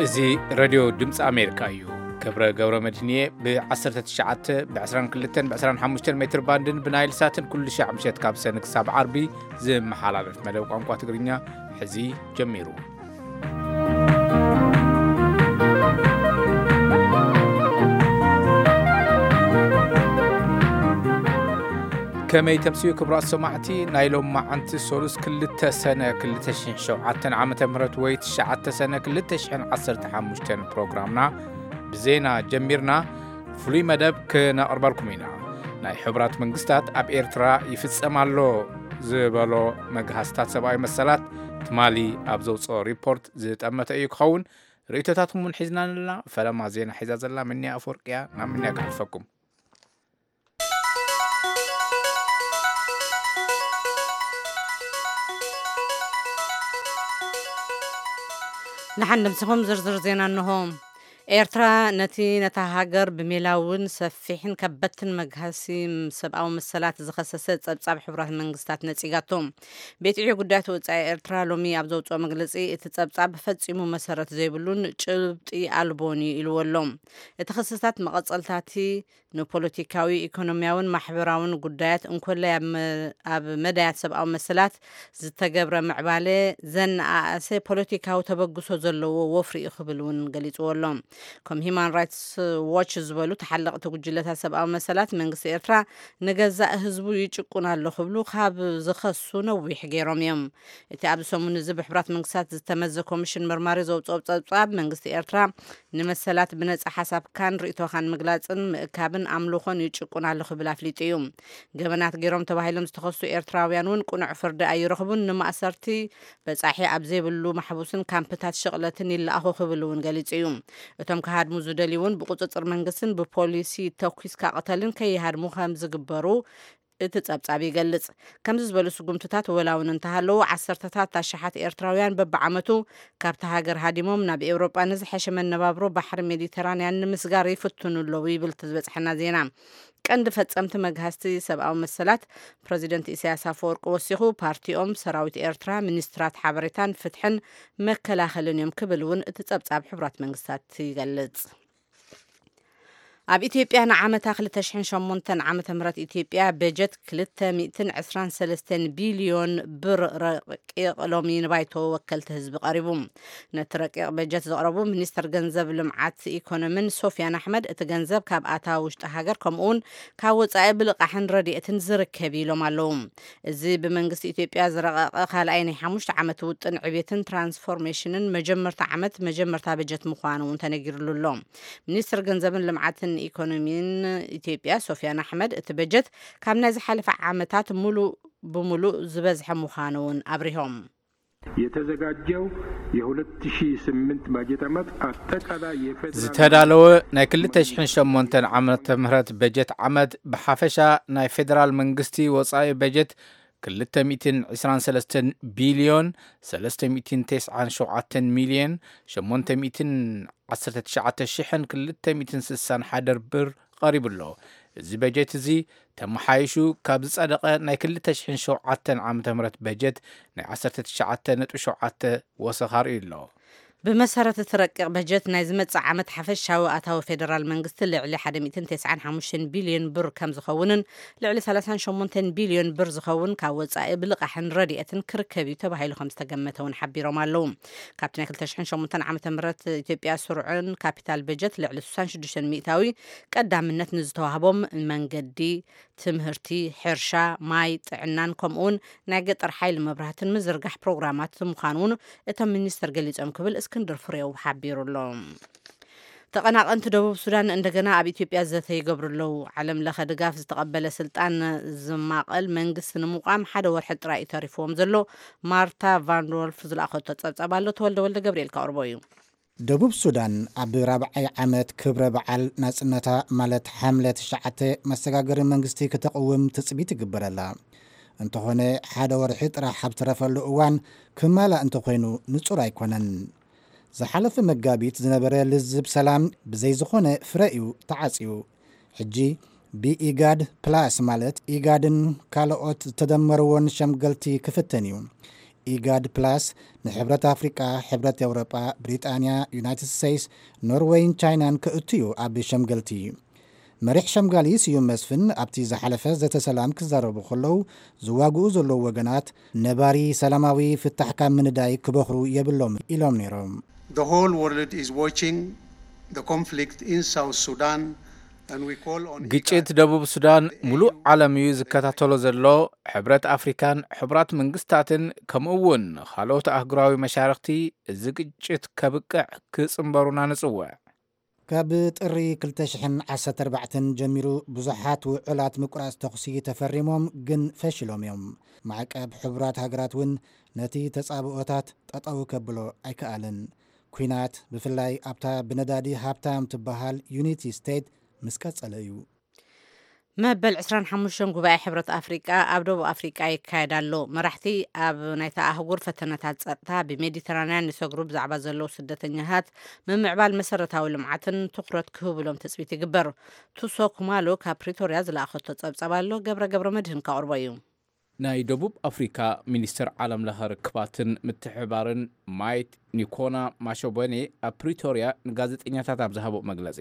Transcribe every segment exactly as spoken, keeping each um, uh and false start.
إزي راديو دمس أمريكا يو كبر جورا مدنية بعشرة تشعات بعشران كلتن بعشران حمشتن متر باندن بنايل ساتن كل شعب مشيت كابسنك سبع عربي زي محلات مدو قنقات تقرينيا حزي جميرو كما يتمسيو كبراء سماعتي نايلوم مع أنت سولوس كل سنة كل تشحن شو عتن عامة مرت ويت شعت سنة كل تشحن عصر تحمشتن برنامجنا بزينا جميرنا فلي مدب كنا أربعكمينا ناي حبرات منقستات أب إيرترا يفتصم على زبالو مجهزات سبعي مسألات تمالي أبزوج ريبورت زت أما تأيك خون ريتاتهم من حزنا لنا فلما زينا حزاز الله مني أفريقيا نعم مني أعرفكم نحن نمسكهم زرزر زينا أنهم إيرترا نتي نتهاجر بميلاون سفيحن كبتن مجهسي سبعة ومسلات زخصصت سبعة حبرات منقستات نتيجاتهم بيتعي قدات وتعي إيرترا لومي أبزوت ومجلسي اتسبع بفتسيمو مسارات زي بلون جبتي ألبوني الولوم اتخصصات مقصلتاتي نو بوليتيكاوي إيكونومياون محبراون قدات ان كل أب مدايات سبعة ومسلات زتجبر معبالي زن أسي بوليتيكاو تبقسو زلو وفري إخبلون قليت ولوم كم هيمان رايتس واتشز بلو تحلق تقجلتها سبعة مسالات من قصة إيرترا نجزاء هزبو يشكون على خبلو خاب زخصو نوي حجيرهم يوم اتعاب سمون الزب حبرات من قصات تمزق كوميشن مرماري زوج صوب صوب من قصة إيرترا نمسالات بنت حسب كان رئيتو خان مقلاتن كابن عملوخن يشكون على خبلا فليتيوم جبنات جيرهم تباهيلهم استخصوا إيرتراويانون كون عفرد أي رخبون نما أسرتي بس أحي أبزي بلو محبوسن كامبتات شغلتن اللي أخو خبلون قاليتيوم እቶም ከሃድሙ ዝደልዩን ብቁጥጥር መንግስትን ብፖሊሲ ተኩስ ካቀተልን ከይሃድሙ ከም ዝግበሩ እቲ ጸብጻብ ይገልጽ ከምዚ ዝበሉ ስጉምትታት ወላውን እንተሃለው ዓሰርተታት ታሽሓት ኤርትራውያን በብዓመቱ ካብታ ሃገር ሃዲሞም ናብ ኤውሮጳ ንዝሐሸ መነባብሮ ባሕሪ ሜዲተራንያን ንምስጋር ይፍትኑለው ይብል ትዝበጽሐና ዜና ቀንዲ ፈጸምቲ መግሃስቲ ሰብአዊ መሰላት ፕሬዚደንት ኢሳያስ አፈወርቂ ወሲኹ ፓርቲኦም ሰራዊት ኤርትራ ሚኒስትራት ሓበሬታን ፍትሕን መከላኸልን እዮም ክብልውን እቲ ጸብጻብ ሕብራት መንግስታት ይገልጽ ኣብ ኢትዮጵያ ንዓመት ክልተ ሽሕን ሸሞንተን ዓመተ ምህረት ኢትዮጵያ በጀት ክልተ ሚእትን ዕስራን ሰለስተን ቢልዮን ብር ረቂቕ ሎሚ ንባይቶ ወከልቲ ህዝቢ ቀሪቡ ነቲ ረቂቕ በጀት ዘቕረቡ ሚኒስትር ገንዘብ ልምዓት ኢኮኖሚን ሶፊያን ኣሕመድ እቲ ገንዘብ ካብ ኣታዊ ውሽጢ ሃገር ከምኡውን ካብ ወፃኢ ብልቃሕን ረድኤትን ዝርከብ ኢሎም ኣለዉ እዚ ብመንግስቲ ኢትዮጵያ ዝረቐቐ ካልኣይ ናይ ሓሙሽተ ዓመት ውጥን ዕብየትን ትራንስፎርሜሽንን መጀመርታ ዓመት መጀመርታ በጀት ምዃኑ እውን ተነጊሩሉ ኣሎ ሚኒስትር ገንዘብን ልምዓትን ኢኮኖሚን ኢትዮጵያ ሶፊያን አሕመድ እቲ በጀት ካብ ናይ ዝሓለፈ ዓመታት ሙሉ በሙሉ ዝበዝሐ ምዃኑን አብሪሆም የተዘጋጀው የ2008 ባጀት ዓመት አጠቃላይ የፌደራል ዝተዳለወ ናይ ክልተ ሽሕን ሸሞንተን ዓመተ ምህረት በጀት ዓመት ብሓፈሻ ናይ ፌደራል መንግስቲ ወፃኢ በጀት ክልተ ሚእትን ዕስራን ሰለስተን ቢልዮን ሰለስተ ሚእትን ተስዓን ሸውዓተ ሚልዮን ሸሞንተ ሚእትን ዓሰርተ ትሽዓተ ሽሕን ክልተ ሚእትን ስሳን ሓደ ብር ቀሪቡሎ እዚ በጀት እዚ ተመሓይሹ ካብ ዝጸደቐ ናይ ክልተ ሽሕን ሸውዓተን ዓመተ ምህረት በጀት ናይ ዓሰርተ ትሽዓተ ነጥቢ ሸውዓተ ወሰኻር ኢሎ بمسارة ترقق بجت نازمت عامت حفش شاو أتاو فيدرال منغست لعلي حدميتين تسعان حموشن بليون بر كم زخونن لعلي ثلاثان شمونتن بليون بر زخون كاوز عائب لقحن رديئة كركبي تبهايلو خمسة جمتون حبي رمالوم كابتن كل تشحن شمونتن عامت مرات إثيوبيا سرعن كابيتال بجت لعلي سوسان شدوشن مئتاوي قدام النت نزتوهبهم المنجدي تمهرتي حرشا ماي تعنان كمون ناقد أرحيل مبرهتن مزرقح بروغرامات مخانون اتم منيستر قليز أم كبل اسكندر فريو حبيرو لهم تقناق أنت دبوب السودان عندنا أبي إثيوبيا ذاتي قبر له علم لخد قاف تقبل سلطان زماقل منقص نمقام حدا ورحد رأي تاريفهم زلو مارتا فان رولف زل أخذ تتصاب له تولد ولد جبريل كأربويو دبوب السودان عبد ربعي عمد كبر بعل ناس نتا مالت حملة شعته مستقر منقستي كتقوم تثبيت قبر الله انت هنا حدا ورحد راح بترف اللؤوان كمالا انت خينو نصر يكونن زحلف مقابيت زنبرة لزب سلام بزي زخونة فرأيو تعاسيو حجي بي إيقاد بلاس مالت إيقادن كالوات تدمرون شمقلتي كفتنيو ኢጋድ ፕላስ ንሕብረት ኣፍሪቃ፣ ሕብረት ኤውሮጳ፣ ብሪጣንያ፣ ዩናይትድ ስቴትስ፣ ኖርዌይን ቻይናን ክእትዩ ኣብ ሸምገልቲ መሪሕ ሸምጋሊ ስዩም መስፍን ኣብቲ ዝሓለፈ ዘተሰላም ክዛረቡ ከለዉ ዝዋግኡ ዘለዉ ወገናት ነባሪ ሰላማዊ ፍታሕ ካብ ምንዳይ ክበኽሩ የብሎም ኢሎም ነይሮም። The whole world is watching the conflict in South Sudan. ግጭት ደቡብ ሱዳን ሙሉእ ዓለም እዩ ዝከታተሎ ዘሎ። ሕብረት ኣፍሪካን ሕቡራት መንግስታትን ከምኡውን ካልኦት ኣህጉራዊ መሻርክቲ እዚ ግጭት ከብቅዕ ክጽምበሩና ንጽውዕ። ካብ ጥሪ ክልተ ሽሕን ዓሰርተ ኣርባዕተን ጀሚሩ ብዙሓት ውዕላት ምቁራጽ ተኽሲ ተፈሪሞም ግን ፈሽሎም እዮም። ማዕቀብ ሕቡራት ሃገራት እውን ነቲ ተጻብኦታት ጠጠው ከብሎ ኣይከኣልን። ኩናት ብፍላይ ኣብታ ብነዳዲ ሃብታም ትበሃል ዩኒቲ ስቴት ምስ ቀጸለ እዩ። መበል عشرين وخمسة ጉባኤ ሕብረት ኣፍሪቃ ኣብ ደቡብ ኣፍሪቃ ይካየድ ኣሎ። መራሕቲ ኣብ ናይታ ኣህጉር ፈተነታት ጸጥታ ብሜዲተራንያን ንሰግሩ ብዛዕባ ዘለዉ ስደተኛታት ምምዕባል መሰረታዊ ልምዓትን ትኩረት ክህብሎም ተጽቢት ይግበር። ቱሶ ኩማሎ ካብ ፕሪቶሪያ ዝለኣኸቶ ጸብጸብ ኣሎ። ገብረ ገብረ መድህን ካቅርቦ እዩ። ናይ ደቡብ ኣፍሪካ ሚኒስትር ዓለም ለኸ ርክባትን ምትሕባርን ማይት ኒኮና ማሾበኔ ኣብ ፕሪቶሪያ ንጋዜጠኛታት ኣብ ዝሃቦ መግለጺ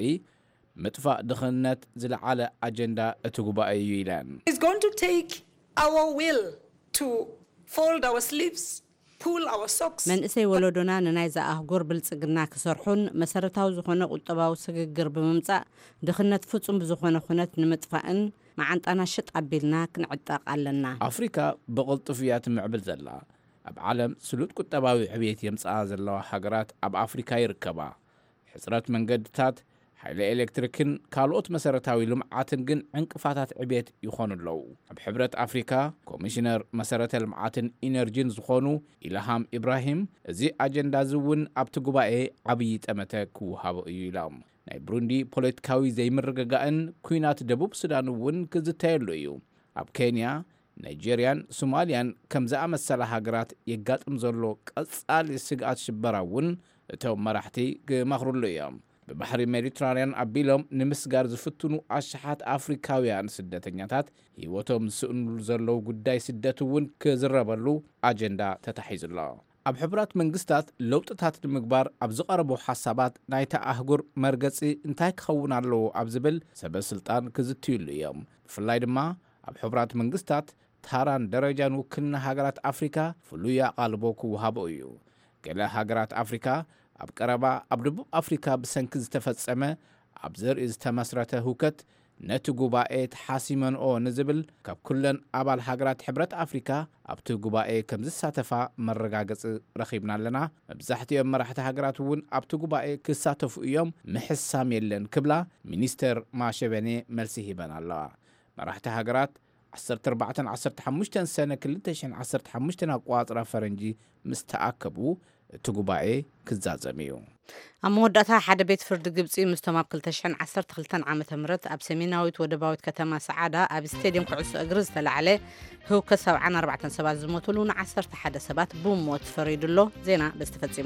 ምጥፋእ ድኽነት ዝለዓለ ኣጀንዳ እቲ ጉባኤ እዩ ኢለን። It's going to take our will to fold our sleeves, pull our socks. መንእሰይ ወለዶና ንናይ ዝኣህጉር ብልጽግና ክሰርሑን መሰረታዊ ዝኾነ ቁጠባዊ ስግግር ብምምጻእ ድኽነት ፍጹም ብዝኾነ ኩነት ንምጥፋእን ማዓንጣና ሽጥ ኣቢልና ክንዕጠቕ ኣለና። ኣፍሪካ ብቕልጡፍ እያ ትምዕብል ዘላ። ኣብ ዓለም ስሉጥ ቁጠባዊ ዕብየት የምጽኣ ዘለዋ ሃገራት ኣብ ኣፍሪካ ይርከባ። ሕጽረት መንገድታት ሓይሊ ኤሌክትሪክን ካልኦት መሰረታዊ ልምዓትን ግን ዕንቅፋታት ዕብየት ይኾኑ ኣለዉ። ኣብ ሕብረት ኣፍሪካ ኮሚሽነር መሰረተ ልምዓትን ኢነርጂን ዝኾኑ ኢልሃም ኢብራሂም እዚ ኣጀንዳ ዝውን ኣብቲ ጉባኤ ዓብዪ ጠመተ ክውሃቦ እዩ ኢሎም። ናይ ብሩንዲ ፖለቲካዊ ዘይምርግጋእን ኩናት ደቡብ ሱዳን እውን ክዝተየሉ እዩ። ኣብ ኬንያ፣ ናይጀርያን ሶማልያን ከም ዝኣመሰለ ሃገራት የጋጥም ዘሎ ቀጻሊ ስግኣት ሽበራ እውን እቶም መራሕቲ ክመኽሩሉ እዮም። ብባሕሪ ሜዲትራንያን ኣቢሎም ንምስጋር ዝፍትኑ ኣሽሓት ኣፍሪካውያን ስደተኛታት ህይወቶም ዝስእንሉ ዘለዉ ጉዳይ ስደት እውን ክዝረበሉ ኣጀንዳ ተታሒዙሎ። ኣብ ሕቡራት መንግስታት ለውጥታት ንምግባር ኣብ ዝቐረቡ ሓሳባት ናይታ ኣህጉር መርገጺ እንታይ ክኸውን ኣለዎ ኣብ ዝብል ሰበስልጣን ክዝትዩሉ እዮም። ብፍላይ ድማ ኣብ ሕቡራት መንግስታት ታራን ደረጃን ውክልና ሃገራት ኣፍሪካ ፍሉይ ኣቓልቦ ክውሃቦ እዩ። ገለ ሃገራት ኣፍሪካ ኣብ ቀረባ ኣብ ደቡብ ኣፍሪካ ብሰንኪ ዝተፈጸመ ኣብ ዘርኢ ዝተመስረተ ህውከት ነቲ ጉባኤ ተሓሲመንኦ ንዝብል ካብ ኩለን ኣባል ሃገራት ሕብረት ኣፍሪካ ኣብቲ ጉባኤ ከም ዝሳተፋ መረጋገፂ ረኺብና ኣለና። መብዛሕትኦም መራሕቲ ሃገራት እውን ኣብቲ ጉባኤ ክሳተፉ እዮም፣ ምሕሳም የለን ክብላ ሚኒስተር ማሸበኔ መልሲ ሂበን ኣለዋ። መራሕቲ ሃገራት ዓሰርተ ኣርባዕተ ዓሰርተ ሓሙሽተ ሰነ ክልተ ሽሕን ዓሰርተ ሓሙሽተ ኣቆጻጽራ ፈረንጂ ምስ ተኣከቡ እቲ ጉባኤ ክዛዘም እዩ። ኣብ መወዳእታ ሓደ ቤት ፍርዲ ግብፂ ምስቶም ኣብ ክልተ ሽሕን ዓሰርተ ክልተን ዓመተ ምህረት ኣብ ሰሜናዊት ወደባዊት ከተማ ሰዓዳ ኣብ ስቴድየም ኩዕሶ እግሪ ዝተላዕለ ህውከት ሰብዓን ኣርባዕተን ሰባት ዝሞትሉ ንዓሰርተ ሓደ ሰባት ብሞት ፈሪዱሎ። ዜና በስተፈጺሙ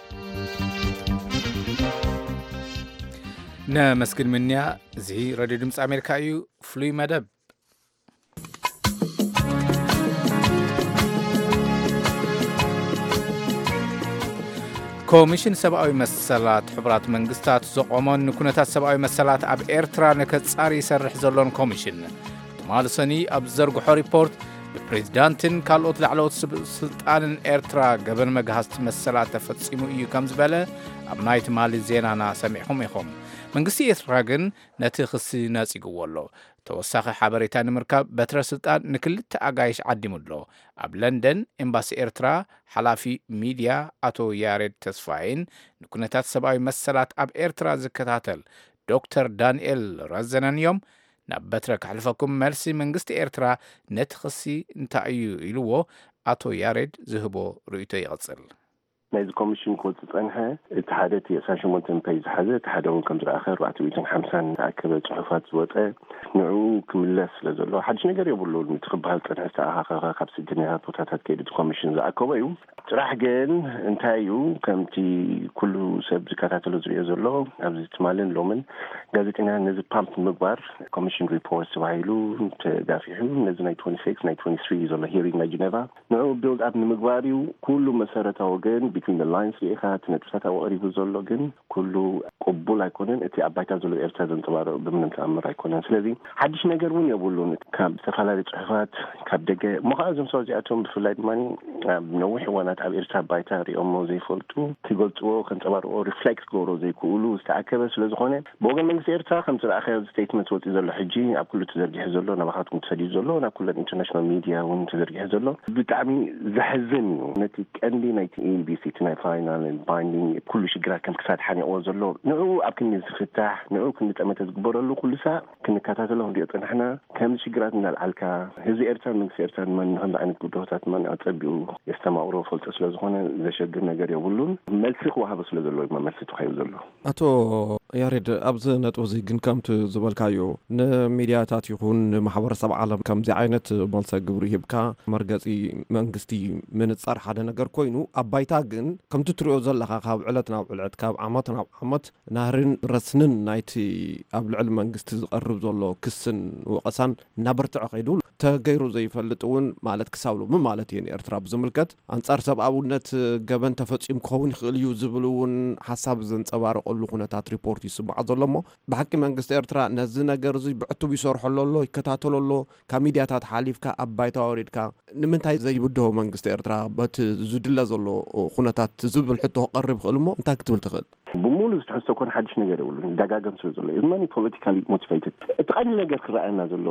ነመስግን ምንያ እዚ ሬድዮ ድምፂ ኣሜሪካ እዩ። ፍሉይ መደብ ኮሚሽን ሰብኣዊ መሰላት ሕቡራት መንግስታት ዘቆሞን ንኩነታት ሰብኣዊ መሰላት ኣብ ኤርትራ ንከጻሪ ይሰርሕ ዘሎን ኮሚሽን ትማል ሰኒ ኣብ ዘርግሖ ሪፖርት ብፕሬዚዳንትን ካልኦት ላዕለዎት ስልጣንን ኤርትራ ገበን መግሃዝቲ መሰላት ተፈጺሙ እዩ ከም ዝበለ ኣብ ናይ ትማሊ ዜናና ሰሚዕኹም ኢኹም። መንግስቲ ኤርትራ ግን ነቲ ክሲ ነጺግዎ ኣሎ። ተወሳኺ ሓበሬታ ንምርካብ በትረ ስልጣን ንክልተ ኣጋይሽ ዓዲሙሎ። ኣብ ለንደን ኤምባሲ ኤርትራ ሓላፊ ሚድያ ኣቶ ያሬድ ተስፋይን ንኩነታት ሰብኣዊ መሰላት ኣብ ኤርትራ ዝከታተል ዶክተር ዳንኤል ረዘነን እዮም ናብ በትረ ካሕልፈኩም መልሲ መንግስቲ ኤርትራ ነቲ ክሲ እንታይ እዩ ኢልዎ ኣቶ ያሬድ ዝህቦ ርእይቶ ይቕጽል። نايز كوميشن كوت صنحه اتحادت يساشمونتن بيز حزه تحدون كم اخر أربعة وخمسين تاكد صحفات وطه نوعو كملس لزلو حدش نجر يقولوا المتخبها صنحه تاع خمس دنيا بوتاتات كيد كوميشن زاكوبيو صراحه جن انتايو كمتي كله سب زكاتاتلو زري زلو ابز تمالن لومن غازيتنا نز بامب مغبار كوميشن ريبورت وايلو تدافعوا نز ستة وعشرين ثلاثة وعشرين زلو هيرينج نا جنيفا نو بيلد اب مغباريو كله مسارته وجن between the lines ليخات نتفتا وقريبو زلو جن كله قبول يكونن اتي ابايتا زلو ارتا زنطبارو بمن تامر يكونن ስለዚህ حدش ነገር ውን يقولون كاب ተፈላሊ ጽሕፋት ካብ ደገ መኻዝም ሰው ዚአቶም ብፍላይ ማኒ ነውሕ ዋናት ኣብ ኤርትራ ባይታ ሪኦሞ ዘይፈልጡ ትገልጽዎ ከንጸባርኦ ሪፍሌክት ጎሮ ዘይክእሉ ዝተኣከበ ስለዝኾነ ብወገን መንግስቲ ኤርትራ ከም ዝረኣኸ ስቴትመንት ወጥ ዘሎ ሕጂ ኣብ ኩሉ ተዘርጊሕ ዘሎ ናባኻትኩም ተሰዲድ ዘሎ ናብ ኩሉ ኢንተርናሽናል ሚዲያ ውን ተዘርጊሕ ዘሎ ብጣዕሚ ዘሕዝን ነቲ ቀንዲ ናይቲ ኤንቢሲ ናይ ፋይናል ባይንዲንግ ኩሉ ሽግራ ከም ክሳድ ሓኒቕዎ ዘሎ ንዑ ኣብ ክንዲ ዝፍታሕ ንዑ ክንዲ ጠመተ ዝግበረሉ ኩሉ ሰዓት ክንከታተሎ እንዲኦ ጥንሕና ከም ሽግራት እናልዓልካ ህዝቢ ኤርትራ መንግስቲ ኤርትራ ማን ከም ዓይነት ጉዳያት ማን ኣጸቢኡ የስተማውሮ ፈልጦ ስለዝኾነ ዘሸግር ነገር የብሉን መልሲ ክወሃብ ስለዘሎ መልሲ ተኸይብ ዘሎ አቶ ያሬድ ኣብዚ ነጥብ እዚ ግን ከምቲ ዝበልካዮ ንሚድያታት ይኹን ማሕበረሰብ ዓለም ከምዚ ዓይነት መልሲ ግብሪ ይብካ መርገጺ መንግስቲ ምንጻር ሓደ ነገር ኮይኑ ኣባይታ ግን ከምቲ ትሪኦ ዘለኻ ካብ ዕለት ናብ ዕለት ካብ ዓመት ናብ ዓመት ናህርን ረስንን ናይቲ ኣብ ልዕሊ መንግስቲ ዝቐርብ ዘሎ ክስን ወቀሳን ናበርትዖ ኸይዱ ተገይሩ ዘይፈልጥ እውን ማለት ክሳብሉ ምን ማለት እዩ ኤርትራ ብዝምልከት አንጻር ሰብአውነት ገበን ተፈጺም ክኸውን ይኽእል እዩ ዝብሉውን ሓሳብ ዘንጸባርቐሉ ኩነታት ሪፖርት ይስማዕ ዘሎሞ ብሓቂ መንግስቲ ኤርትራ ነዚ ነገር እዚ ብዕቱብ ይሰርሐሎ ይከታተለሎ ካብ ሚድያታት ሓሊፍካ ኣባይታ ወሪድካ ንምንታይ ዘይብድሆ መንግስቲ ኤርትራ በት ዝድለ ዘሎ ኩነታት ዝብል ሕቶ ቀርብ ክእልሞ እንታይ ክትብል ትኽእል ብሙሉ ዝተሕሰ ኮን ሓድሽ ነገር ይብሉን ዳጋገም ስለ ዘሎ እዚ ማኒ ፖለቲካሊ ሞቲቬትድ እትቀኒ ነገር ክራኣና ዘሎ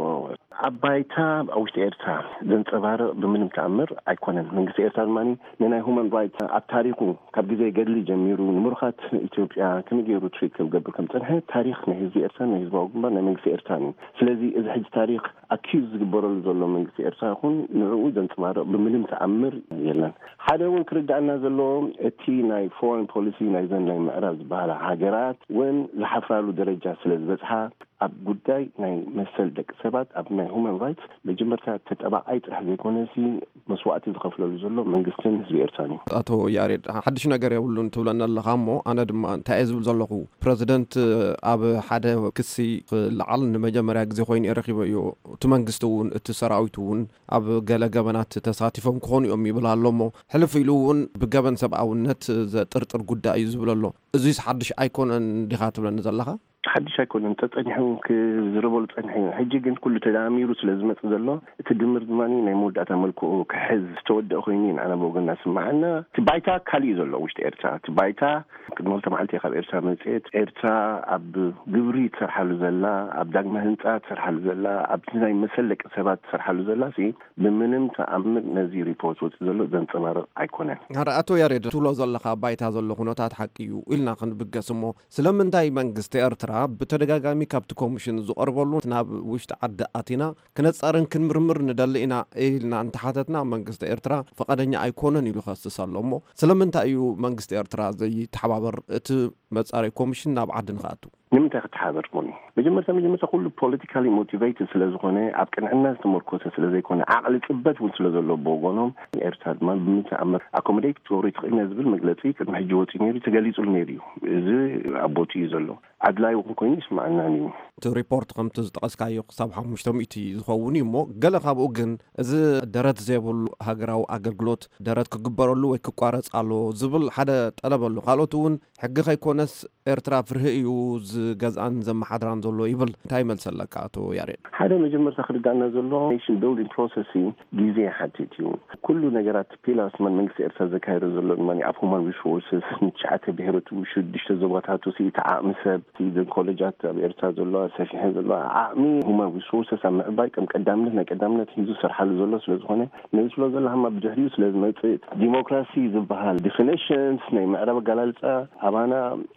ኣባይታ ኣውሽቲ ኤርትራ ዘንጸባርቕ ብምንም ተኣምር ኣይኮነን መንግስቲ ኤርትራ ማኒ ንናይ ሁማን ራይት ኣብ ታሪኹ ካብ ግዜ ገድሊ ጀሚሩ ንምርኻት ኢትዮጵያ ከመይ ገይሩ ትሪት ክገብር ከም ፀንሐ ታሪክ ናይ ህዝቢ ኤርትራ ናይ ህዝባዊ ግንባር ናይ መንግስቲ ኤርትራ እዩ ስለዚ እዚ ሕጂ ታሪክ ኣኪዝ ዝግበረሉ ዘሎ መንግስቲ ኤርትራ ይኹን ንዕኡ ዘንጸባርቕ ብምንም ተኣምር የለን ሓደ እውን ክርዳእና ዘሎ እቲ ናይ ፎሬን ፖሊሲ ናይ ዘን ናይ ምዕራብ ዝበሃላ ሃገራት ወን ዝሓፍራሉ ደረጃ ስለ ዝበፅሓ ኣብ ጉዳይ ናይ መሰል ደቂ ሰባት ኣብ ናይ ሁማን ራይትስ መጀመርታ ተጠባዓይ ጥራሕ ዘይኮነሲ መስዋዕቲ ዝኸፍለሉ ዘሎ መንግስትን ህዝቢ ኤርትራ እዩ አቶ ያሬድ ሓድሽ ነገር የብሉን ትብለና ኣለኻ እሞ ኣነ ድማ እንታይ ዝብል ዘለኹ ፕሬዚደንት ኣብ ሓደ ክሲ ክለዓል ንመጀመርያ ግዜ ኮይኑ ይረኺበ እዩ እቲ መንግስቲ እውን እቲ ሰራዊት እውን ኣብ ገለ ገበናት ተሳቲፎም ክኾኑ እዮም ይብል ኣሎሞ ሕልፍ ኢሉ እውን ብገበን ሰብኣውነት ዘጥርጥር ጉዳይ እዩ ዝብል ኣሎ እዚ ሓድሽ ኣይኮነን ዲኻ ትብለኒ ዘለኻ ሓድሽ ኣይኮነን ተጸኒሑ ክዝረበሉ ጸኒሑ ሕጂ ግን ኩሉ ተዳሚሩ ስለዝመጽእ ዘሎ እቲ ድምር ድማኒ ናይ መወዳእታ መልክዑ ክሕዝ ዝተወደአ ኮይኑ ንዓና ብወገንና ስማዓና እቲ ባይታ ካሊእ ዘሎ ውሽጢ ኤርትራ እቲ ባይታ ቅድሚ ክልተ መዓልቲ ካብ ኤርትራ መጽኤት ኤርትራ ኣብ ግብሪ ትሰርሓሉ ዘላ ኣብ ዳግመ ህንፃ ትሰርሓሉ ዘላ ኣብ ናይ መሰለቂ ሰባት ትሰርሓሉ ዘላ ሲ ብምንም ተኣምር ነዚ ሪፖርት ወፅእ ዘሎ ዘንጸባርቕ ኣይኮነን ኣቶ ያሬድ ትብሎ ዘለኻ ባይታ ዘሎ ኩነታት ሓቂ እዩ ኢልና ክንብገስ እሞ ስለምንታይ መንግስቲ ኤርትራ بتدقاقامي كابت كوميشن زقربلو ناب وشت عد آتينا كنت صارن كنمرمر ندلئنا إلنا انتحادتنا منقست إرترا فقدني أيكونن يلو خاصة سالومو سلام انت أيو منقست إرترا زي تحبابر ات متصاري كوميشن ناب عدن خاتو نمت تحابر موني مجمرتا مجمرتا كله politically motivated سلازغونه أبكن الناس تمركوسة سلازيكونه عقل تثبت وسلازلو بوغونهم إرتاد ما بمتأمر accommodate توريت الناس بالمجلسي كنا حجوتي نيري تجاليزو نيريو زي أبوتي زلو عدلاي وكوينيش معنا نيو تو ريبورت قمت تقاسكايو قصاب مجتمعيتي زخوني مو قال خابو جن إذا درت زيبل هجراو أجرجلوت درت كجبرلو وكقارص على زبل حدا طلبلو قالوا تون حق خيكونس إرترا فرهيو جزءان زم حضران زلو يبل تايمل سلك أتو يارين هذا مجمر تخرج عنا زلو nation building processing جزء حتيتيو كل نجارات بيلاس من منكس إرترا ذكاير زلو ماني أفهمان resources نتشعت بهرتو شو دشت زبطاتو سي تعامل سب سيدن كولجات بإرترا زلو ساشي زلو عامي هما resources أم بايك أم قدامنا قدامنا تيجو سرحال زلو سلزخونه نزلو زلو هم بجهريو سلزمت ديمقراطي زبحال definitions نيم عرب جلالته أبانا نحنا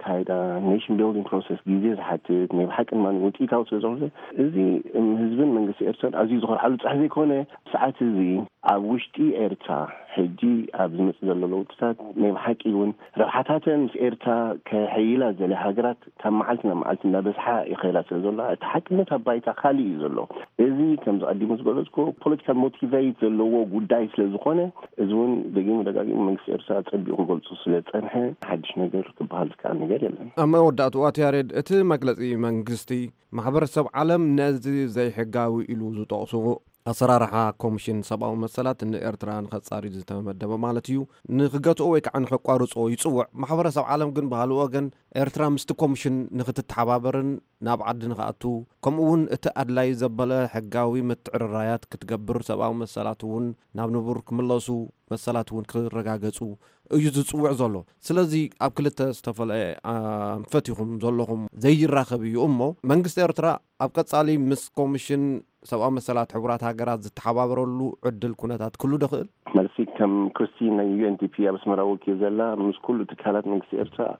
زكايدا نيشن بيلدينج بروسيس جيزي حتى نبحق ما نوتي تاو سلزوم زي هزبن من قصي إرترا عزيز غير حلو تحذي كونه ساعات زي عوشتي إرترا حجي أبزمت زللو تسات نبحق يون ربحتاتن في إرترا كحيلة زي حاجات كم معلتنا معلتنا بس حق يخيلات زللا تحكمتها بايتا خالي زلو زي كم زادي مسبلتكو political motivate زلو قداي سلزخونه زون دقيم دقيم من قصي إرترا تبيهم قلت سلت أنها حدش نقدر تبهالك عن نقدر يلا أما ودات وقت يارد إتي مجلسي منجستي محبر السب عالم نازي زي حجاوي إلو زطاقصو أسرارها كومشين سبعة مسألات إن إرتران خد صاري زتم مدبا مالتيو نخجته أويك عن خقارص أو يتصوع محبر السب عالم جن بهالو أجن إرتران مستكومشين نخت التحبابرن نابعد نخاتو كم ون تأدلي زبالة حجاوي متعر الرايات كتجبر سبعة مسألات ون نابنبور كملصو مسألات ون كرجاجسو يزتصوع زلو سلازي أبكلته استفل فتيهم زلهم زي الرخبي أمه منجست إرترا أبكت صالي مس كومشين سواء مسألة حوارات هاجرات زتحبابرلو عدل كونات كله دخل مرسي كم كريستينا يو ان تي بي بس مراوي كيزلا مش كله تكالات من سيرتا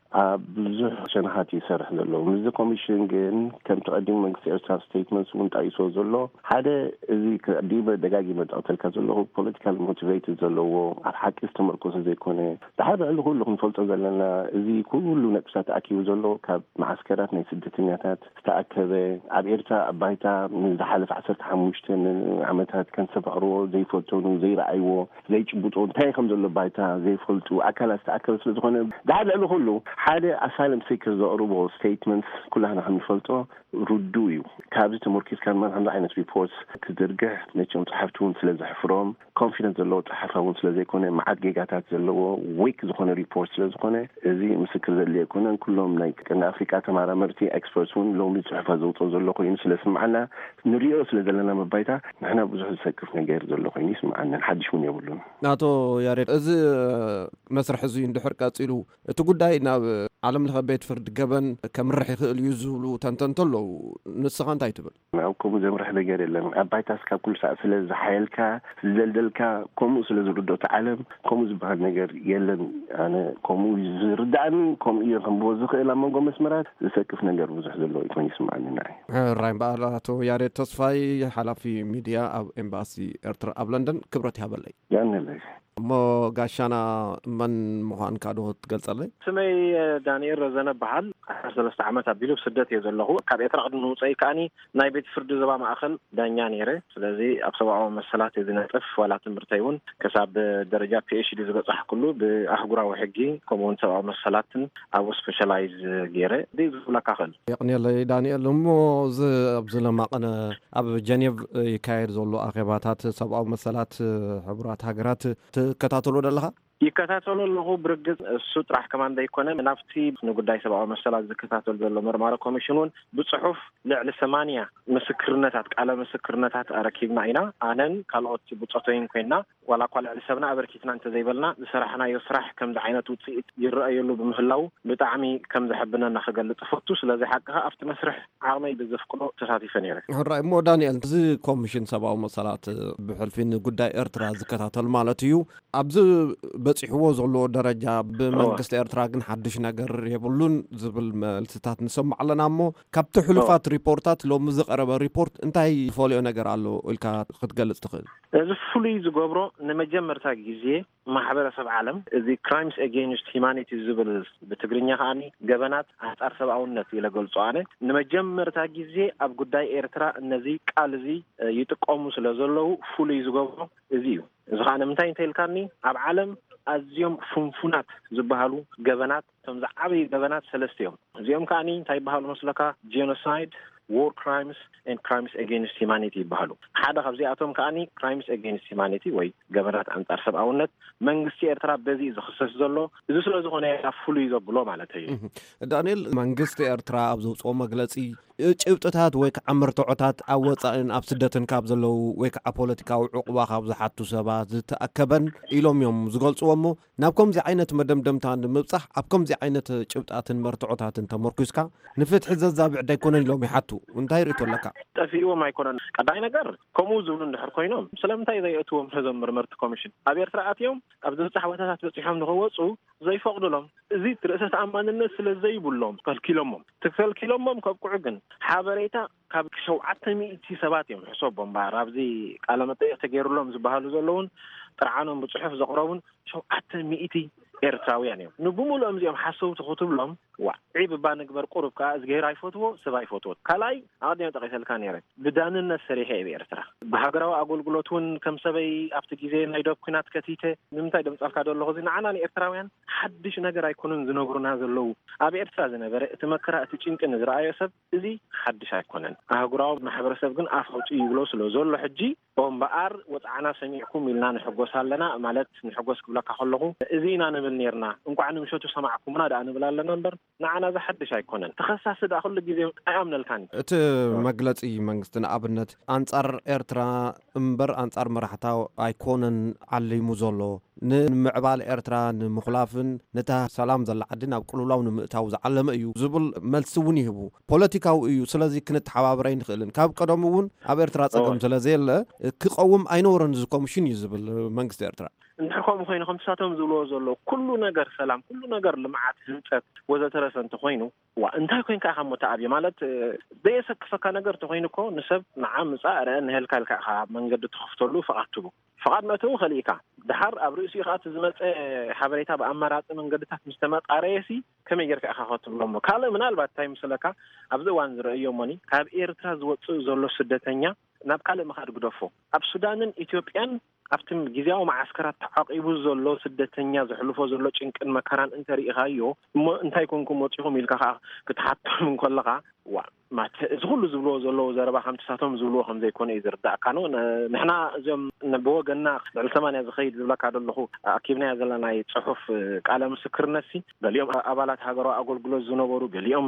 بزح شنحاتي سرح زلو مز كوميشن جن كم تقدم من سيرتا ستيتمنتس وانت ايسو زلو هذا زي كديبه دقاقي متقتل كزلو بوليتيكال موتيفيتد زلو حق استمركوس زي كونه هذا اللي هو لهم فلت زلنا زي كله نقصات اكيو زلو كمعسكرات من سدتنياتات استاكد ابيرتا ابايتا من حالف عشرة حموشتن عمتها كان سبعرو زي فوتون زي رأيو زي بطون تايخم زلو بايتا زي فلتو أكلا استأكل سلطونه ده هذا له كله هذا asylum seekers زقربوا statements كلها نحن فلتو ردويو كابزة مركز كان من عنده عينة reports كدرجة نتشون تحفتون سلزة حفرام confidence زلو تحفون سلزة كونه معاد جيجاتات زلو ويك زخونه reports سلزة كونه زي مسكر زلي كونه كلهم نايك كان أفريقيا تمارا مرتي experts ون لو متحفظ زلطو زلو كوين سلسة معنا نريو سلزة لنا مبايتا نحن بزح سكفنا غير زلو كوين يسمع عنا نحدش من يقولون ناتو ياريت إذ مسرح زين دحر كاتيلو تقولي إن عالم لها بيت فرد جبن كم رح يخل يزولو تنتنتلو نسخان تايتبل معكم زي مرح بجاري لما أبايتاس كل ساعة سلز حيلك زلدلك كم سلز ردو تعلم كم زبها نجار يلن أنا كم زردان كم يرهم بوزق إلى من قوم اسمرات سكفنا غير بزح زلو يكون يسمع عنا رايم بالاتو ياريت تصفي حلا في ميديا أو إمباسي إرتر أب لندن كبرتها باللي يعني ليش مو قاشانا من مهان كادو تقلص لي سمي دانيال رزانه بحال ثلاث عامات ابيلو بسدت يزلهو كاب يترقد نو صي كاني ناي بيت فرد زبا ماخل دانيا نيره سلازي ابسبعو مسلات يزنطف ولا تمرتيون كساب درجه بي اتش دي زبصح كله باحغراو حقي كومون سبعو مسلاتن او سبيشالايز غيره دي زولا كاخل يقني لي دانيال مو ز ابزل ما قنا اب جنيف يكاير زولو اخباتات سبعو مسلات حبرات هاجرات كتاتلو دلها يكتاتلو له برجز السوت راح كمان ده يكون نفتي نقداي سبعة مسألة زكتاتل بالله مرمارة كوميشنون بصحف لعل ثمانية مسكرنتات على مسكرنتات أركيب معنا أنا كالوت بتصطين كنا ولا قال على سبنا أبركيتنا أنت زي بالنا بصراحة يسرح كم دعينا توتي يرأي له بمهلاو بتعمي كم ذهبنا نخجل لتفتوس لذي حقها أفت مسرح عامي بزفقه تساتي فنيرة الرأي مو دانيال زي كوميشن سبعة مسألة بحلفين قداي إرترا زكتاتل مالتيو أبز بصحوا زلو درجة بمنقص إرترا جن حدش نجر يبلون زبل ملتات نسمع لنا مو كابت حلفات ريبورتات لو مزق قرب ريبورت انتهي فوليو نجر على الكا قد قلت تخيل زفولي زجبرو نمجمر تاجيزيه ማህበረሰብ ዓለም እዚ crimes against humanity ዝብል በትግርኛ ኻኒ ገበናት አጣር ሰብአውነት ይለገልጹ አነ ንመጀመርታ ጊዜ ኣብ ጉዳይ ኤርትራ እነዚ ቃል እዚ ይጥቆሙ ስለዘለው ፉል ይዝገብሩ እዚዩ ዝኻነ ምንታይ እንተልካኒ ኣብ ዓለም ኣዝዮም ፍንፉናት ዝበሃሉ ገበናት ከም ዝዓበይ ገበናት ሰለስተ እዮም እዚኦም ካኒ እንታይ ይበሃሉ መስለካ genocide war crimes and crimes against humanity ይበሃሉ ሓደ ካብዚኣቶም ካኒ crimes against humanity ወይ ገበናት አንጻር ሰብአውነት መንግስቲ ኤርትራ በዚ ዝኽሰስ ዘሎ እዚ ስለዝኾነ ያፍሉ ይዘብሎ ማለት እዩ ዳንኤል መንግስቲ ኤርትራ ኣብ ዘውፅኦ መግለጺ ጭብጥታት ወይ ከዓ ምርትዖታት ኣብ ወፃእን ኣብ ስደትን ካብ ዘለው ወይ ከዓ ፖለቲካዊ ዕቁባ ካብ ዝሓቱ ሰባት ዝተኣከበን ኢሎም እዮም ዝገልጽዎሞ ናብ ከምዚ ዓይነት መደምደምታ ንምብጻሕ ኣብ ከምዚ ዓይነት ጭብጣትን ምርትዖታትን ተመርኩስካ ንፍትሒ ዘዛብዕ ዳይኮነን ኢሎም ይሓቱ እንታይ ርእቶ ኣለካ ጠፊዎም ኣይኮነን ቀዳይ ነገር ከምኡ ዝብሉ እንድሕር ኮይኖም ስለምንታይ ዘይእትዎም ሕዞም ምርመርቲ ኮሚሽን ኣብ ኤርትራ ኣትዮም ኣብ ዝብጻሕ ቦታታት በፂሖም ንኽወፁ ዘይፈቕዱሎም እዚ ርእሰ ተኣማንነት ስለዘይብሎም ከልኪሎሞም ትከልኪሎሞም ከብቅዑ ግን ሓበሬታ ካብ ሸውዓተ ሚእቲ ሰባት እዮም ሕሶቦም ባር ኣብዚ ቃለ መጠይቅ ተገይሩሎም ዝበሃሉ ዘለውን ጥርዓኖም ብፅሑፍ ዘቕረቡን ሸውዓተ ሚእቲ ኤርትራውያን እዮም ንብሙሉኦም እዚኦም ሓሰውቲ ክትብሎም ዋ ዒብባ ንግበር ቁሩብ ከዓ ዝገይር ኣይፈትዎ ሰብ ኣይፈትዎ ካልኣይ ኣቀዲሞ ጠቂሰልካ ነይረ ብዳንነት ሰሪሐ እየ ኤርትራ ብሃገራዊ ኣገልግሎት እውን ከም ሰበይ ኣብቲ ግዜ ናይ ዶብ ኩናት ከቲተ ንምንታይ ደምፃልካ ደለኹ እዚ ንዓና ንኤርትራውያን ሓድሽ ነገር ኣይኮኑን ዝነግሩና ዘለው ኣብ ኤርትራ ዝነበረ እቲ መከራ እቲ ጭንቂ ንዝረኣዮ ሰብ እዚ ሓድሽ ኣይኮነን ኣህጉራዊ ማሕበረሰብ ግን ኣፍ ኣውጪ ይብሎ ስለ ዘሎ ሕጂ እምበኣር ወፃዕና ሰሚዕኩም ኢልና ንሕጎስ ኣለና ማለት ንሕጎስ ክብለካ ከለኹ እዚ ኢና ንብል ነርና እንኳዕ ንምሸቱ ሰማዕኩምና ዳ ንብል ኣለና እምበር ንዓና ዝሓድሽ ኣይኮነን ተኸሳሲ ዳ ኩሉ ግዜ ኣይኣምነልካኒ እቲ መግለጺ መንግስቲ ንኣብነት አንጻር ኤርትራ እምበር አንጻር መራሕታ ኣይኮነን ዓለይሙ ዘሎ ንምዕባል ኤርትራ ንምኽላፍን ነታ ሰላም ዘላ ዓዲ ናብ ቅልውላው ንምእታው ዝዓለመ እዩ ዝብል መልሲ እውን ይህቡ ፖለቲካዊ እዩ ስለዚ ክንተሓባብር ኣይንኽእልን ካብ ቀደም እውን ኣብ ኤርትራ ፀገም ስለዘየለ ክቐውም ኣይነበረን እዚ ኮሚሽን እዩ ዝብል መንግስቲ ኤርትራ እንድሕር ከምኡ ኮይኑ ከምሳቶም ዝብልዎ ዘሎ ኩሉ ነገር ሰላም ኩሉ ነገር ልምዓት ህንፀት ወዘተረፈ እንተኮይኑ ዋ እንታይ ኮይንካ ኢኻ ሞተኣብየ ማለት ዘየሰክፈካ ነገር ተኮይኑ እኮ ንሰብ ንዓምፃ ርአ ንህልካ ኢልካ ኢኻ መንገዲ ትኸፍተሉ ፈቓትቡ فقط ما تو خليكا دحر أبرئيسي خات زمت حبريتها بأمارات من قدتها مستمت قريسي كم يجرك أخاطر لهم كله من البعض تايم سلكا أبدو وانزر يومني كاب إيرتراز وتسو زلوا سدتنيا نبكلم مخارج قدفو أب السودان إثيوبيان أفتم جزاو معسكرات تعاقب زلوا سدتنيا زحلفوا زلوا إنك المكان أنت ريغايو ما أنت يكونكم وتشوفهم يلقى كتحطوا من كلها وما زغلوا زلوا زلوا زربا خمسة ساتهم زلوا خمسة يكون يزر دا كانوا نحنا زم نبوه قلنا الثمانية زخيد زلوا كادو اللهو أكيبنا يزلنا يتصحف على مسكر نسي قال يوم أبالات هاجروا أقول جلوز زنبورو قال يوم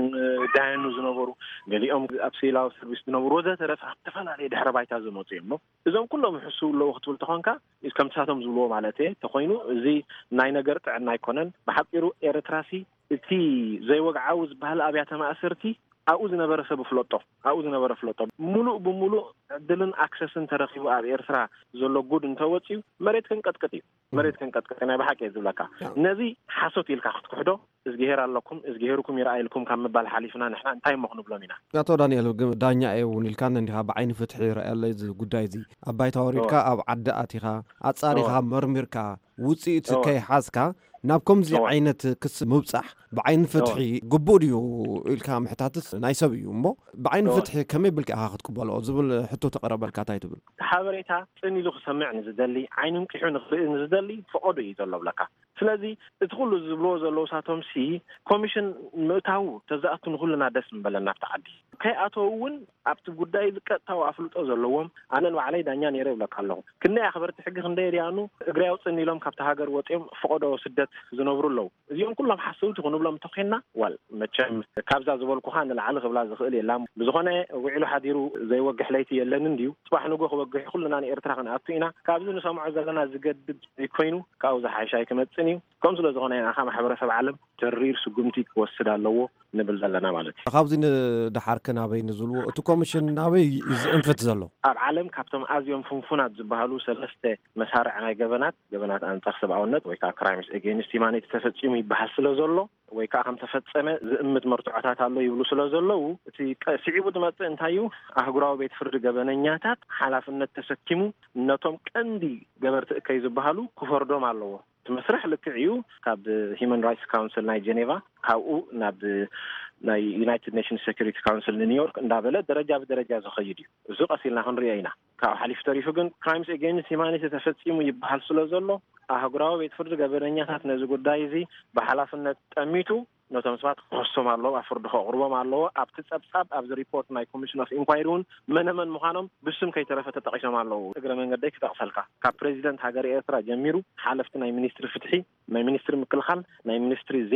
داينو زنبورو قال يوم أبسيلا وسيرفيس زنبورو ده ترى تفعل عليه دحر بايتا زموتيم إذا كلهم يحسوا لو وقت ولتخانك إذا كم ساتهم زلوا معلته تخينوا زي ناينا قرت عن نايكونن بحقيرو إيرتراسي تي زي وقع عاوز بهالأبيات ما أسرتي أعوذ نبرة سب فلوتو أعوذ نبرة فلوتو ملو بملو دلن أكسسن ترخيو على إرسرا زلوا جود نتوتيو مريت كن قد كتير مريت كن قد كتير أنا بحكي زلكا نزي حسوتي الكحت كحدو إزجهر لكم إزجهركم يرأي لكم كم بالحليفنا نحن تايم مخنوب لمنا يا تو دانيال دانيا أيون الكان إنها بعين فتح رأي الله يز جودايزي أباي توريكا أو عدأتها أتصاريها مرمركا وصيت كي حاسكا نابكم زي عينة كس مبصح بعين فتحي قبوريو الكام حتاتس نايسبيو مو بعين فتحي كم يبلك هاخد كبالو زبل حتى تقرب الكاتاي تبل حاوريتها اني لو سمعني زدلي عينهم كيحون نزدلي فقدو يطلب لك ስለዚህ እትሁሉ ዝብሎ ዘሎ ሳቶም ሲ ኮሚሽን ምእታው ተዛእቱ ንሁሉና ደስ ምበለና ተዓዲ ከይኣተውን ኣብቲ ጉዳይ ዝቀጥታው ኣፍልጦ ዘለዎም ኣነን ባዕለይ ዳኛ ነይረ ይብለካለሁ ክንደይ ኣኽበርቲ ሕጊ ክንደይ ርያኑ እግሪ ኣውፅን ኢሎም ካብቲ ሃገር ወፂኦም ፈቅዶ ስደት ዝነብሩ ኣለዉ እዚኦም ኩሎም ሓሰውቲ ክንብሎም ተኮይንና ዋል መቸም ካብዛ ዝበልኩኻ ንላዕሊ ክብላ ዝኽእል የላ ብዝኾነ ውዒሉ ሓዲሩ ዘይወግሕ ለይቲ የለን እንድዩ ፅባሕ ንጎ ክወግሕ ኩሉና ንኤርትራ ክንኣቱ ኢና ካብዚ ንሰምዖ ዘለና ዝገድድ ይኮይኑ ካብኡ ዝሓይሻይ ክመፅን እዩ ከም ስለ ዝኾነ ኣኻ ማሕበረሰብ ዓለም ተሪር ስጉምቲ ክወስድ ኣለዎ ንብል ዘለና ማለት እዩ ካብዚ ንድሓርክ ናበይ ንዝብልዎ እቲ ኮሚሽን ናበይ ዝእንፍት ዘሎ ኣብ ዓለም ካብቶም ኣዝዮም ፍንፉናት ዝበሃሉ ሰለስተ መሳርዕ ናይ ገበናት ገበናት ኣንጻር ሰብኣውነት ወይ ከዓ ክራይምስ ኤጌንስት ሂውማኒቲ ተፈፂሙ ይበሃል ስለ ዘሎ ወይ ከዓ ከም ተፈፀመ ዝእምት መርቱዓታት ኣሎ ይብሉ ስለ ዘለዉ እቲ ስዒቡ ዝመፅእ እንታይ እዩ ኣህጉራዊ ቤት ፍርዲ ገበነኛታት ሓላፍነት ተሰኪሙ ነቶም ቀንዲ ገበርቲ እከይ ዝበሃሉ ክፈርዶም ኣለዎ مسرح لكعيو كاب Human Rights Council ناي جنيفا كاو ناب ناي United Nations Security Council نيويورك ندابله درجة بدرجة زخيدي زوق أصيلنا هنرينا كاو حليف تاريخ جن Crimes Against Humanity تفتيمو يبحث سلزله أهجراو بيتفرج جبرنيا هات نزوج دايزي بحلافنا تأميتو نوتام سبات قصة مالله أفرده غربة مالله أبتس أبساب أبز ريبورت ماي كوميشن أوف إنكوايرون من من مخانم بسم كي ترفت تقيس مالله أجر من قديك تقصلك كبريزيدنت هاجر إسرائيل جميرو حالفتنا مينستر فتحي ماي مينستر مكلخان ماي مينستر زينة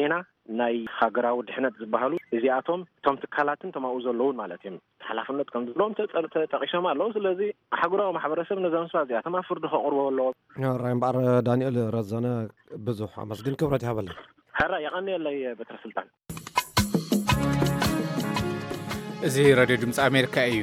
ናይ ሃገራዊ ድሕነት ዝበሃሉ እዚኣቶም ቶም ትካላትን ተማኡ ዘለውን ማለት እዮም ሓላፍነት ከም ዘለዎም ተጠቂሶም ኣለዉ ስለዚ ሃገራዊ ማሕበረሰብ ነዘንሷ እዚኣቶም ኣብ ፍርዲ ከቕርቦ ኣለዎ ራይ እምበር ዳንኤል ረዘነ ብዙሕ ኣመስግን ክብረት ይሃበለ ሕራ የቐኒየለይ በትረ ስልጣን እዚ ሬድዮ ድምፂ ኣሜሪካ እዩ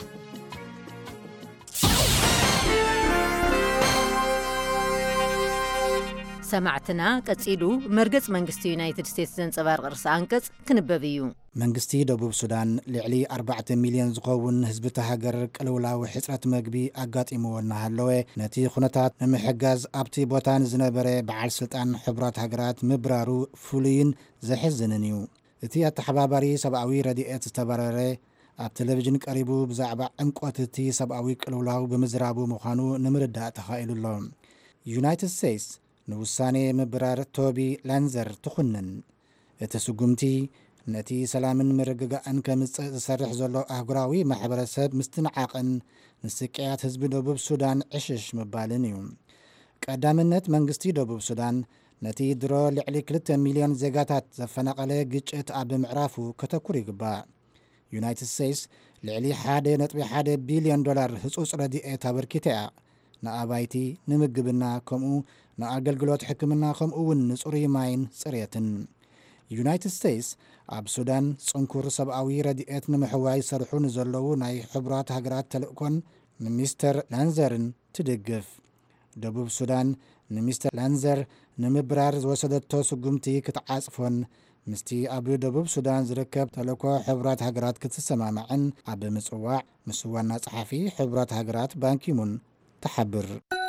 ሰማዕትና ቀጺሉ መርገጽ መንግስቲ ዩናይትድ ስቴትስ ዘንጸባርቕ ርእሲ አንቀጽ ክንበብ እዩ መንግስቲ ደቡብ ሱዳን ልዕሊ ኣርባዕተ ሚልዮን ዝኸውን ህዝቢ ተሃገር ቅልውላዊ ሕፅረት መግቢ ኣጋጢምዎ እናሃለወ ነቲ ኩነታት ንምሕጋዝ ኣብቲ ቦታ ንዝነበረ በዓል ስልጣን ሕቡራት ሃገራት ምብራሩ ፍሉይን ዘሕዝንን እዩ እቲ ኣተሓባባሪ ሰብኣዊ ረድኤት ዝተበረረ ኣብ ቴሌቪዥን ቀሪቡ ብዛዕባ ዕምቆት እቲ ሰብኣዊ ቅልውላው ብምዝራቡ ምዃኑ ንምርዳእ ተኻኢሉሎ ዩናይትድ ስቴትስ ንውሳኔ ምብራር ቶቢ ላንዘር ትኹንን እቲ ስጉምቲ ነቲ ሰላምን ምርግጋእን ከምጽእ ዝሰርሕ ዘሎ ኣህጉራዊ ማሕበረሰብ ምስትንዓቕን ንስቅያት ህዝቢ ደቡብ ሱዳን ዕሽሽ ምባልን እዩ ቀዳምነት መንግስቲ ደቡብ ሱዳን ነቲ ድሮ ልዕሊ ክልተ ሚልዮን ዜጋታት ዘፈናቐለ ግጭት ኣብ ምዕራፉ ከተኩር ይግባእ ዩናይትድ ስቴትስ ልዕሊ ሓደ ነጥቢ ሓደ ቢልዮን ዶላር ህጹጽ ረድኤት ኣበርኪታ እያ ንኣባይቲ ንምግብና ከምኡ ንኣገልግሎት ሕክምና ከምኡ እውን ንጽሩይ ማይን ጽሬትን ዩናይትድ ስቴትስ ኣብ ሱዳን ጽንኩር ሰብኣዊ ረድኤት ንምሕዋይ ሰርሑ ንዘለዉ ናይ ሕቡራት ሃገራት ተልእኮን ንሚስተር ላንዘርን ትድግፍ ደቡብ ሱዳን ንሚስተር ላንዘር ንምብራር ዝወሰደቶ ስጉምቲ ክትዓጽፎን ምስቲ ኣብ ደቡብ ሱዳን ዝርከብ ተልእኮ ሕቡራት ሃገራት ክትሰማማዕን ኣብ ምጽዋዕ ምስ ዋና ጸሓፊ ሕቡራት ሃገራት ባንኪሙን ተሓብር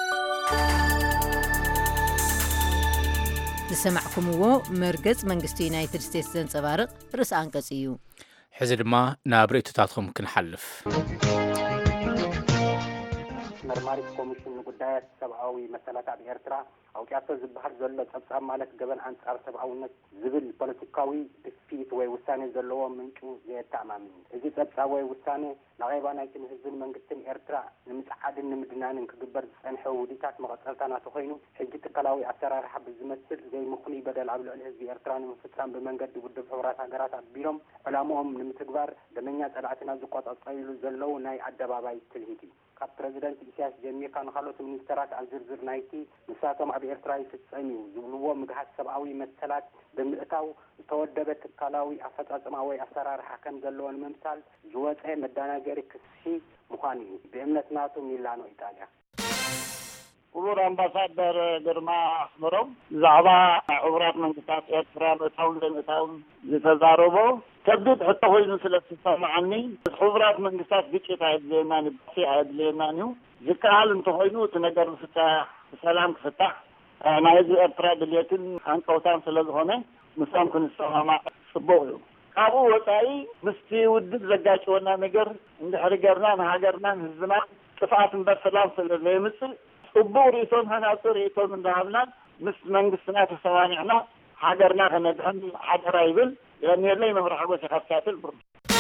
ዝሰማዕኩምዎ መርገጽ መንግስቲ ዩናይትድ ስቴትስ ዘንጸባርቕ ርእሲ አንቀጽ እዩ ሕዚ ድማ ናብ ርእይቶታትኩም ክንሓልፍ መርማሪት ኮሚሽን ጉዳያት ሰብኣዊ መሰላት ኣብ ኤርትራ ኣውቂያቶ ዝበሃል ዘሎ ጸብጻብ ማለት ገበን አንጻር ሰብኣውነት ዝብል ፖለቲካዊ ድፊት ወይ ውሳኔ ዘለዎ ምንጩ ዘየተኣማምን እዚ ጸብጻብ ወይ ውሳኔ ናቀይባ ናይቲ ህዝብን መንግስትን ኤርትራ ንምጽዓድን ንምድናንን ክግበር ዝጸንሐ ውዲታት መቐጸልታናት ኮይኑ ሕጂ ትካላዊ ኣሰራርሓ ብዝመስል ዘይምኹኒ በደል ኣብ ልዕሊ ህዝቢ ኤርትራ ንምፍጻም ብመንገዲ ውድብ ሕቡራት ሃገራት ኣቢሎም ዕላምኦም ንምትግባር ደመኛ ጸላእትና ዝቆጻጸሉ ዘለው ናይ ኣደባባይ ትልሂት እዩ ካብ ፕሬዚደንት ኢሳያስ ጀሚርካ ንኻልኦት ሚኒስተራት ኣብ ዝርዝር ናይቲ ንሳቶም ኣብ ኤርትራ ይፍጸም እዩ ዝብልዎ ምግሃት ሰብኣዊ መሰላት ብምእታው ዝተወደበ ትካላዊ ኣፈጻጽማ ወይ ኣሰራርሓ ከም ዘለዎን ምምሳል ዝወፀ መደናገሪ ክሲ ምዃኑ እዩ ብእምነትናቱ ሚላኖ ኢጣልያ ክቡር አምባሳደር ግርማ አስመሮም ብዛዕባ ሕቡራት መንግስታት ኤርትራ ምእታውን ዘይምእታውን ዝተዛረቦ ከቢድ ሕቶ ኮይኑ ስለ ዝሰማዓኒ ሕቡራት መንግስታት ግጭት ኣየድልየናን ብሲ ኣየድልየናን እዩ ዝከኣል እንተኮይኑ እቲ ነገር ዝፍታሕ ሰላም ክፍታሕ ናይ ህዝቢ ኤርትራ ድልየትን ሃንቀውታን ስለ ዝኾነ ምስኦም ክንሰማማዕ ጽቡቕ እዩ ካብኡ ወፃኢ ምስቲ ውድብ ዘጋጭወና ነገር እንድሕሪ ገርና ንሃገርናን ህዝብናን ጥፍኣት እምበር ሰላም ስለ ዘይምፅእ ጽቡቕ ርእቶን ሃናፁ ርእቶን እንዳሃብና ምስ መንግስትና ተሰማሚዕና ሃገርና ከነድሕን ሓደራ ይብል የኔለይ መምርሒ ሓጎስ ይኸፍታትል ብር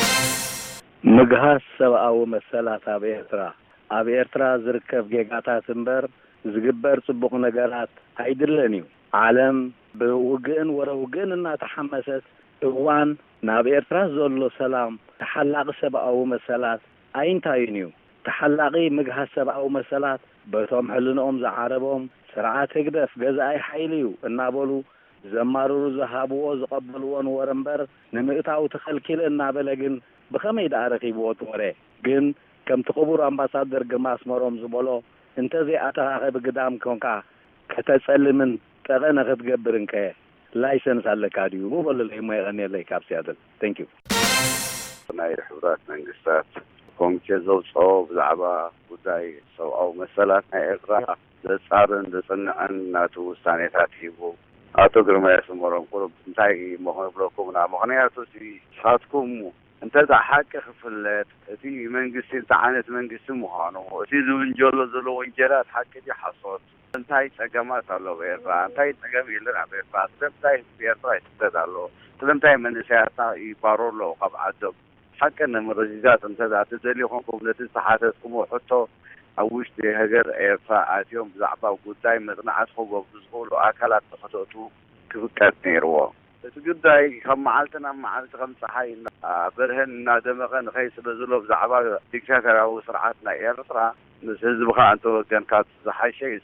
ምግሃስ ሰብኣዊ መሰላት ኣብ ኤርትራ ኣብ ኤርትራ ዝርከብ ጌጋታት እምበር ዝግበር ጽቡቕ ነገራት ኣይድለን እዩ ዓለም ብውግእን ወረውግእን እናተሓመሰት እዋን ናብ ኤርትራ ዘሎ ሰላም ተሓላቂ ሰብኣዊ መሰላት ኣይንታይን እዩ ተሓላቂ ምግሃስ ሰብኣዊ መሰላት በቶም ሕልንኦም ዝዓረቦም ስርዓት ህግደፍ ገዛኢ ሓይሊ እዩ እናበሉ ዘማርሩ ዝሃብዎ ዝቐበልዎን ወረምበር ንምእታው ተኸልኪል እናበለ ግን ብኸመይ ዳ ረኺብዎ ትወረ ግን ከምቲ ክቡር ኣምባሳደር ግርማ አስመሮም ዝበሎ እንተዘይኣተኻኺ ብግዳም ኮንካ ከተጸልምን ጠቐነ ክትገብርን ከ ላይሰንስ ኣለካ ድዩ ብበለለይ ሞ ይቐኒየለይ ካብ ሲያትል ታንክ ዩ ናይ ሕቡራት መንግስታት ኮሚቴ ዘውፅኦ ብዛዕባ ጉዳይ ሰብኣዊ መሰላት ናይ ኤርትራ ዘጻርን ዘጽንዐን ናቱ ውሳኔታት ሂቡ ኣቶ ግርማ አስመሮም ቁሩብ እንታይ መኽብለኩም ና ምኽንያቱ ንሳትኩም እንተዛ ሓቂ ክፍለጥ እቲ መንግስቲ እንታይ ዓይነት መንግስቲ ምዃኑ እቲ ዝውንጀሎ ዘሎ ወንጀላት ሓቂ ሓሶት እንታይ ፀገማት ኣለዎ ኤርትራ እንታይ ፀገም የለን ኣብ ኤርትራ ስለምንታይ ኤርትራ ይስደድ ኣሎ ስለምንታይ መንእሰያትና ይባረሩ ኣለዉ ካብ ዓዶም ሓቂ ንምርግጋፅ እንተዛ ተደሊኹምኩም ነቲ ዝተሓተትኩም ሕቶ ኣብ ውሽጢ ሃገር ኤርትራ ኣትዮም ብዛዕባ ጉዳይ መፅናዕቲ ክገብሩ ዝኽእሉ ኣካላት ተኸተቱ ክፍቀድ ነይርዎ እቲ ጉዳይ ከም መዓልትና መዓልቲ ከም ፀሓይ ብርህን እናደመቐ ንኸይስለ ዘሎ ብዛዕባ ዲክታተራዊ ስርዓት ናይ ኤርትራ ምስ ህዝብኻ እንተወገንካ ዝሓሸ እዩ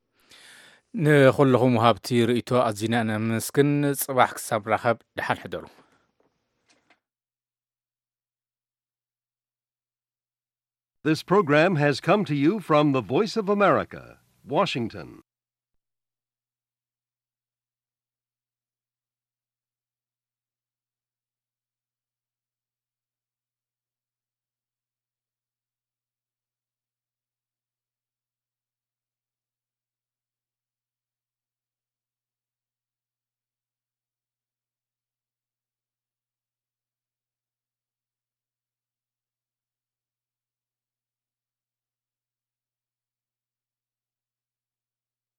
ንኹልኹም ወሃብቲ ርእይቶ ኣዝና ነመስግን ጽባሕ ክሳብ ራኸብ ድሓን ሕደሩ This program has come to you from the Voice of America, Washington.